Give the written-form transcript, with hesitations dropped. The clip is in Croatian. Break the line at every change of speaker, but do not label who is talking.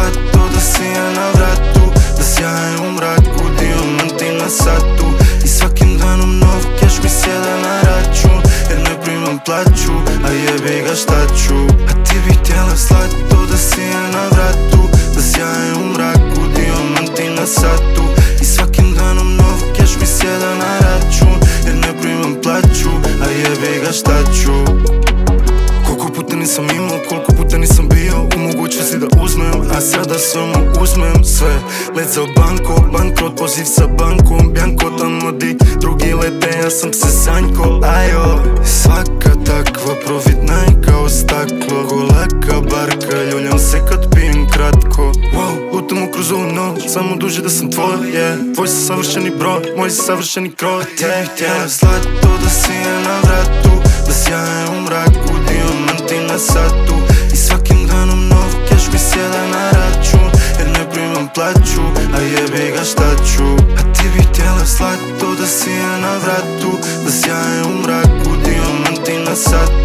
zlato, da sija na vratu, da sjaje u mraku, dijamanti na satu. I svakim danom nov keš mi sjeda na račun, jer ne primam plaću, a jebi ga šta ću. A ti bi htjela zlato, da sija na vratu, da sjaje u mraku, dijamanti na satu. I svakim danom nov keš mi sjeda na račun, jer ne primam plaću, a jebi ga šta ću. Koliko puta nisam imao, koliko puta nisam bio u mogućnosti da uzmem, a sada samo uzmem sve. Let za banko, bankrot, poziv sa bankom, bjanko tamo di drugi lete, ja sam se sanjko. Ajo, svaka takva providna je kao staklo, ko laka barka, ljuljam se kad pijem kratko. Wow, lutamo kroz ovu noć, samo duže da sam tvoj, yeah. Tvoj si savršeni broj, moj si savršeni kroj, yeah. A ti bih htjela zlato, da sija na vratu, da sjaje u mraku, dijamanti na satu. I svakim danom nov keš mi sjeda na račun, jer ne primam plaću, a jebi ga šta ću. A ti bih htjela zlato, da sija na vratu, da sjaje u mraku, dijamanti na satu.